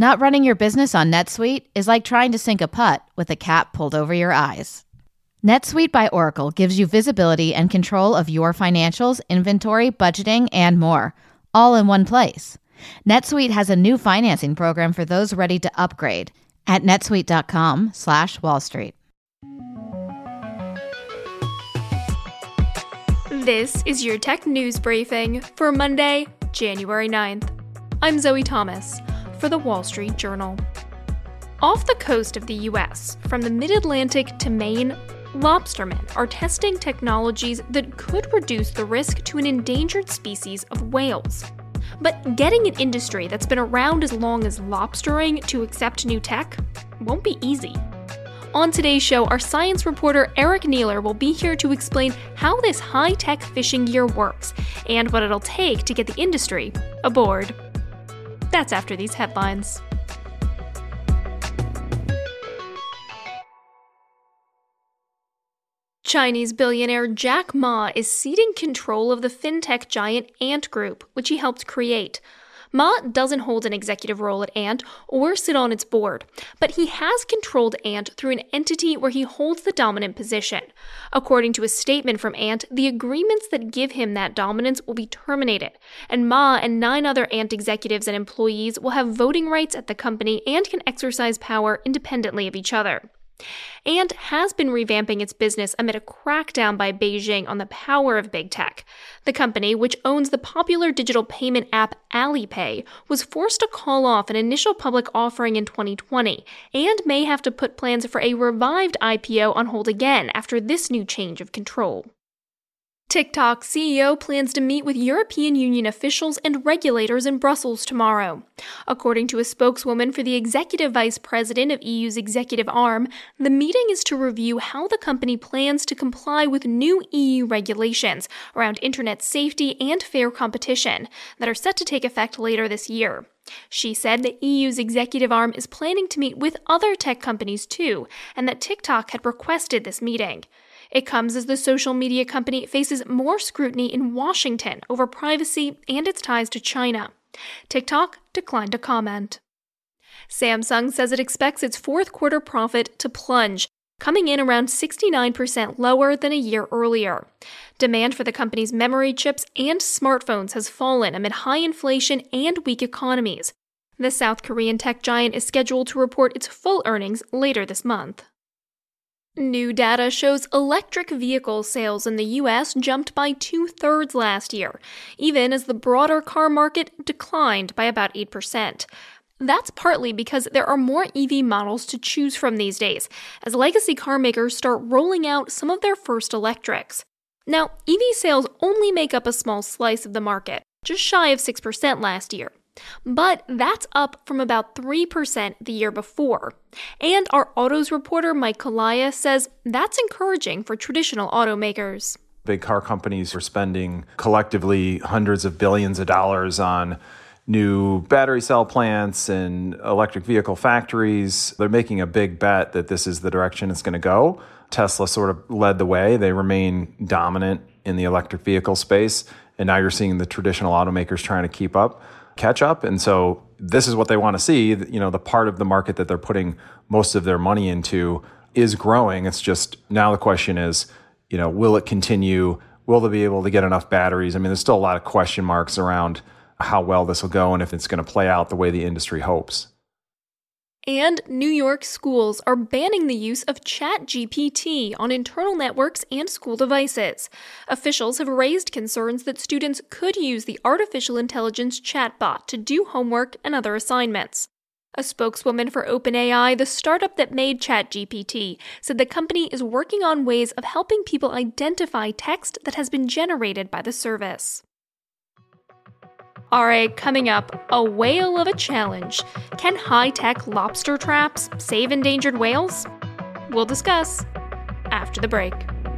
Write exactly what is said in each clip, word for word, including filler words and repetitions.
Not running your business on NetSuite is like trying to sink a putt with a cap pulled over your eyes. NetSuite by Oracle gives you visibility and control of your financials, inventory, budgeting, and more, all in one place. NetSuite has a new financing program for those ready to upgrade at netsuite.com slash Wall Street. This is your tech news briefing for Monday, January ninth. I'm Zoe Thomas for the Wall Street Journal. Off the coast of the U S, from the mid-Atlantic to Maine, lobstermen are testing technologies that could reduce the risk to an endangered species of whales. But getting an industry that's been around as long as lobstering to accept new tech won't be easy. On today's show, our science reporter Eric Nealer will be here to explain how this high-tech fishing gear works and what it'll take to get the industry aboard. That's after these headlines. Chinese billionaire Jack Ma is ceding control of the fintech giant Ant Group, which he helped create. Ma doesn't hold an executive role at Ant or sit on its board, but he has controlled Ant through an entity where he holds the dominant position. According to a statement from Ant, the agreements that give him that dominance will be terminated, and Ma and nine other Ant executives and employees will have voting rights at the company and can exercise power independently of each other. Ant has been revamping its business amid a crackdown by Beijing on the power of big tech. The company, which owns the popular digital payment app Alipay, was forced to call off an initial public offering in twenty twenty and may have to put plans for a revived I P O on hold again after this new change of control. TikTok C E O plans to meet with European Union officials and regulators in Brussels tomorrow. According to a spokeswoman for the executive vice president of E U's executive arm, the meeting is to review how the company plans to comply with new E U regulations around internet safety and fair competition that are set to take effect later this year. She said the E U's executive arm is planning to meet with other tech companies too, and that TikTok had requested this meeting. It comes as the social media company faces more scrutiny in Washington over privacy and its ties to China. TikTok declined to comment. Samsung says it expects its fourth quarter profit to plunge, coming in around sixty-nine percent lower than a year earlier. Demand for the company's memory chips and smartphones has fallen amid high inflation and weak economies. The South Korean tech giant is scheduled to report its full earnings later this month. New data shows electric vehicle sales in the U S jumped by two-thirds last year, even as the broader car market declined by about eight percent. That's partly because there are more E V models to choose from these days, as legacy car makers start rolling out some of their first electrics. Now, E V sales only make up a small slice of the market, just shy of six percent last year. But that's up from about three percent the year before. And our autos reporter Mike Kalaya says that's encouraging for traditional automakers. Big car companies are spending collectively hundreds of billions of dollars on new battery cell plants and electric vehicle factories. They're making a big bet that this is the direction it's going to go. Tesla sort of led the way. They remain dominant in the electric vehicle space. And now you're seeing the traditional automakers trying to keep up. catch up. And so this is what they want to see. You know, the part of the market that they're putting most of their money into is growing. It's just now the question is, you know, will it continue? Will they be able to get enough batteries? I mean, there's still a lot of question marks around how well this will go and if it's going to play out the way the industry hopes. And New York schools are banning the use of ChatGPT on internal networks and school devices. Officials have raised concerns that students could use the artificial intelligence chatbot to do homework and other assignments. A spokeswoman for OpenAI, the startup that made ChatGPT, said the company is working on ways of helping people identify text that has been generated by the service. All right, coming up, a whale of a challenge. Can high-tech lobster traps save endangered whales? We'll discuss after the break.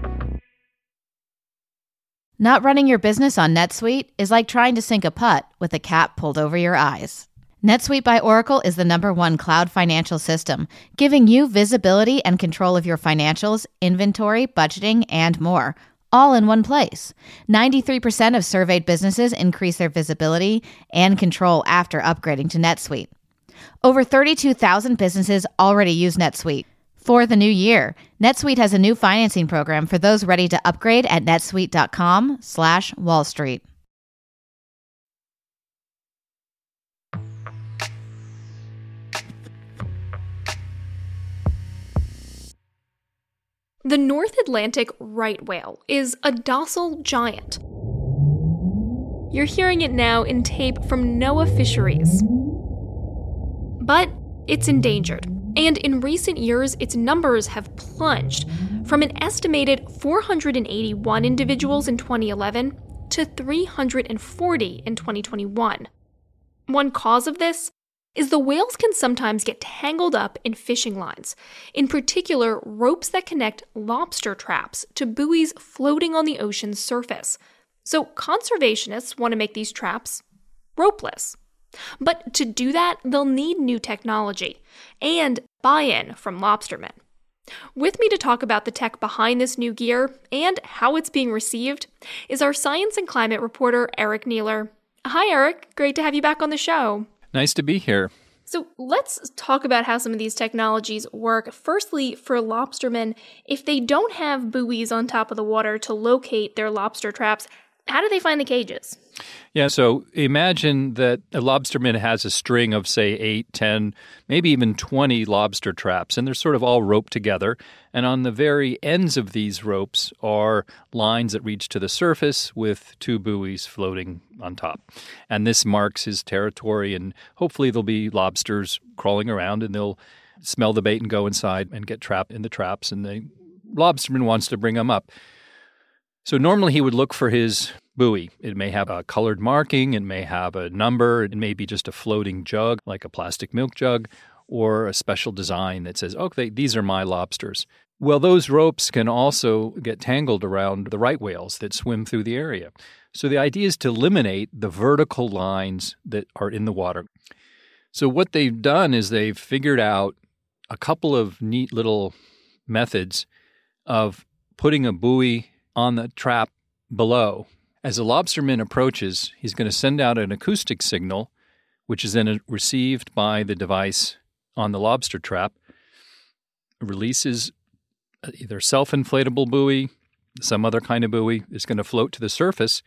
Not running your business on NetSuite is like trying to sink a putt with a cap pulled over your eyes. NetSuite by Oracle is the number one cloud financial system, giving you visibility and control of your financials, inventory, budgeting, and more, all in one place. ninety-three percent of surveyed businesses increase their visibility and control after upgrading to NetSuite. Over thirty-two thousand businesses already use NetSuite. For the new year, NetSuite has a new financing program for those ready to upgrade at netsuite.com slash Wall Street. The North Atlantic right whale is a docile giant. You're hearing it now in tape from NOAA Fisheries. But it's endangered, and in recent years, its numbers have plunged from an estimated four hundred eighty-one individuals in twenty eleven to three hundred forty in twenty twenty-one. One cause of this is the whales can sometimes get tangled up in fishing lines, in particular ropes that connect lobster traps to buoys floating on the ocean's surface. So conservationists want to make these traps ropeless. But to do that, they'll need new technology and buy-in from lobstermen. With me to talk about the tech behind this new gear and how it's being received is our science and climate reporter, Eric Nealer. Hi, Eric. Great to have you back on the show. Nice to be here. So let's talk about how some of these technologies work. Firstly, for lobstermen, if they don't have buoys on top of the water to locate their lobster traps, how do they find the cages? Yeah, so imagine that a lobsterman has a string of, say, eight, ten, maybe even twenty lobster traps, and they're sort of all roped together. And on the very ends of these ropes are lines that reach to the surface with two buoys floating on top. And this marks his territory, and hopefully there'll be lobsters crawling around, and they'll smell the bait and go inside and get trapped in the traps, and the lobsterman wants to bring them up. So normally he would look for his buoy. It may have a colored marking, it may have a number, it may be just a floating jug, like a plastic milk jug, or a special design that says, okay, these are my lobsters. Well, those ropes can also get tangled around the right whales that swim through the area. So the idea is to eliminate the vertical lines that are in the water. So what they've done is they've figured out a couple of neat little methods of putting a buoy on the trap below. As a lobsterman approaches, he's going to send out an acoustic signal, which is then received by the device on the lobster trap, releases either self-inflatable buoy, some other kind of buoy, is going to float to the surface,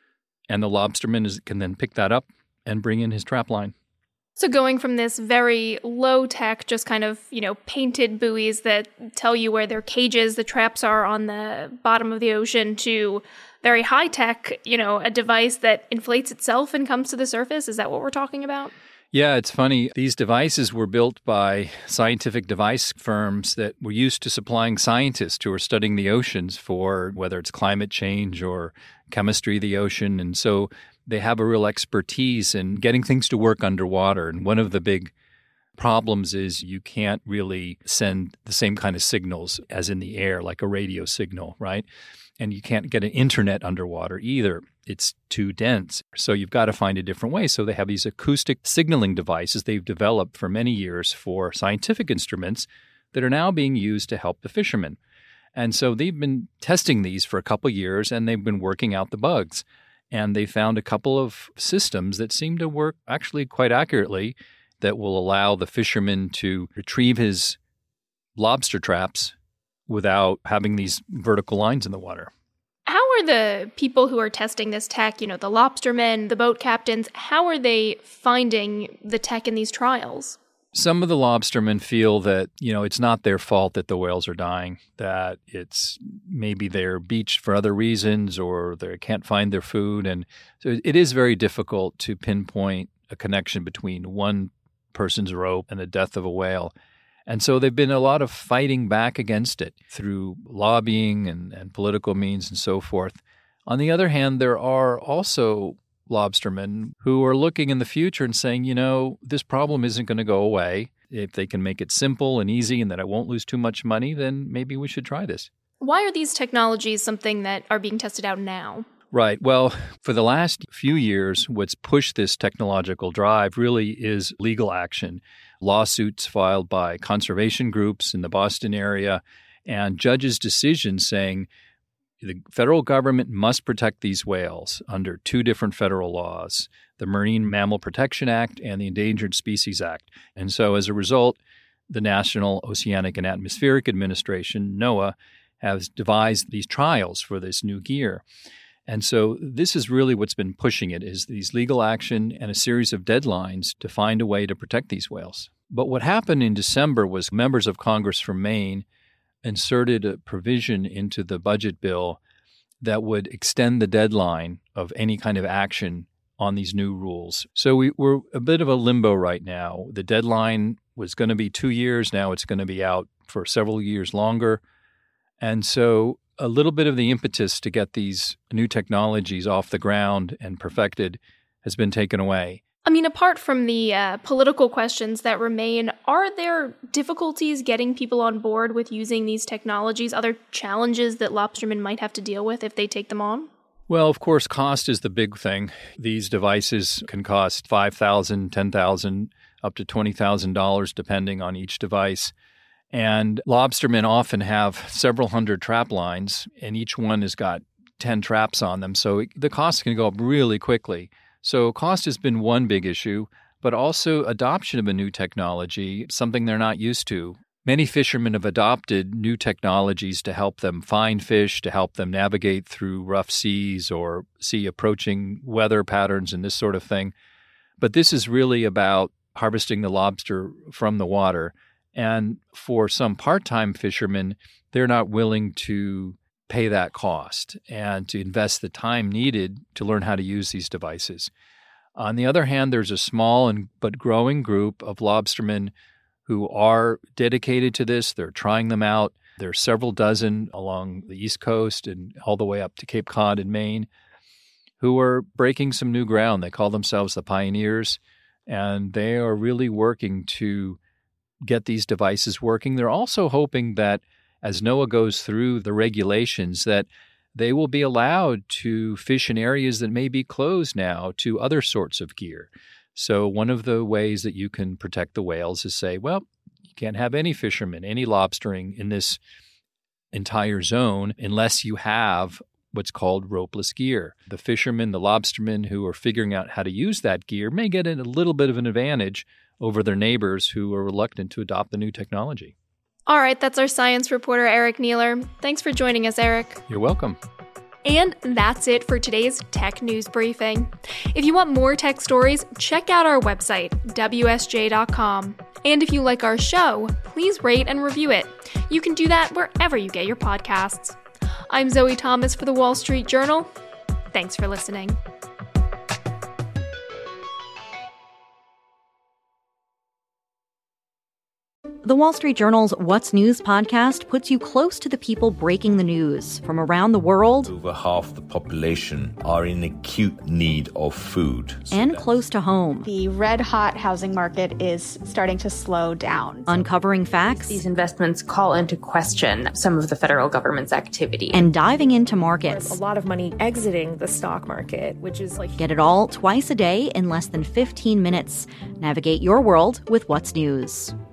and the lobsterman is, can then pick that up and bring in his trap line. So going from this very low-tech, just kind of, you know, painted buoys that tell you where their cages, the traps are on the bottom of the ocean, to very high-tech, you know, a device that inflates itself and comes to the surface? Is that what we're talking about? Yeah, it's funny. These devices were built by scientific device firms that were used to supplying scientists who are studying the oceans for whether it's climate change or chemistry of the ocean. And so they have a real expertise in getting things to work underwater. And one of the big problems is you can't really send the same kind of signals as in the air, like a radio signal, right? And you can't get an internet underwater either. It's too dense. So you've got to find a different way. So they have these acoustic signaling devices they've developed for many years for scientific instruments that are now being used to help the fishermen. And so they've been testing these for a couple years, and they've been working out the bugs. And they found a couple of systems that seem to work actually quite accurately that will allow the fisherman to retrieve his lobster traps without having these vertical lines in the water. How are the people who are testing this tech, you know, the lobstermen, the boat captains, how are they finding the tech in these trials? Some of the lobstermen feel that, you know, it's not their fault that the whales are dying, that it's maybe they're beached for other reasons or they can't find their food. And so it is very difficult to pinpoint a connection between one person's rope and the death of a whale. And so there've been a lot of fighting back against it through lobbying and, and political means and so forth. On the other hand, there are also lobstermen who are looking in the future and saying, you know, this problem isn't going to go away. If they can make it simple and easy and that I won't lose too much money, then maybe we should try this. Why are these technologies something that are being tested out now? Right. Well, for the last few years, what's pushed this technological drive really is legal action. Lawsuits filed by conservation groups in the Boston area and judges' decisions saying The federal government must protect these whales under two different federal laws, the Marine Mammal Protection Act and the Endangered Species Act. And so as a result, the National Oceanic and Atmospheric Administration, NOAA, has devised these trials for this new gear. And so this is really what's been pushing it, is these legal action and a series of deadlines to find a way to protect these whales. But what happened in December was members of Congress from Maine inserted a provision into the budget bill that would extend the deadline of any kind of action on these new rules. So we, we're a bit of a limbo right now. The deadline was going to be two years. Now it's going to be out for several years longer. And so a little bit of the impetus to get these new technologies off the ground and perfected has been taken away. I mean, apart from the uh, political questions that remain, are there difficulties getting people on board with using these technologies? Other challenges that lobstermen might have to deal with if they take them on? Well, of course, cost is the big thing. These devices can cost five thousand dollars, ten thousand dollars, up to twenty thousand dollars, depending on each device. And lobstermen often have several hundred trap lines, and each one has got ten traps on them. So the cost can go up really quickly. So cost has been one big issue, but also adoption of a new technology, something they're not used to. Many fishermen have adopted new technologies to help them find fish, to help them navigate through rough seas or see approaching weather patterns and this sort of thing. But this is really about harvesting the lobster from the water. And for some part-time fishermen, they're not willing to pay that cost and to invest the time needed to learn how to use these devices. On the other hand, there's a small and but growing group of lobstermen who are dedicated to this. They're trying them out. There are several dozen along the East Coast and all the way up to Cape Cod in Maine who are breaking some new ground. They call themselves the pioneers, and they are really working to get these devices working. They're also hoping that as NOAA goes through the regulations, that they will be allowed to fish in areas that may be closed now to other sorts of gear. So one of the ways that you can protect the whales is say, well, you can't have any fishermen, any lobstering in this entire zone unless you have what's called ropeless gear. The fishermen, the lobstermen who are figuring out how to use that gear may get in a little bit of an advantage over their neighbors who are reluctant to adopt the new technology. All right, that's our science reporter, Eric Nealer. Thanks for joining us, Eric. You're welcome. And that's it for today's Tech News Briefing. If you want more tech stories, check out our website, W S J dot com. And if you like our show, please rate and review it. You can do that wherever you get your podcasts. I'm Zoe Thomas for The Wall Street Journal. Thanks for listening. The Wall Street Journal's What's News podcast puts you close to the people breaking the news from around the world. Over half the population are in acute need of food. So and close to home. The red-hot housing market is starting to slow down. Uncovering facts. These investments call into question some of the federal government's activity. And diving into markets. There's a lot of money exiting the stock market, which is like... Get it all twice a day in less than fifteen minutes. Navigate your world with What's News.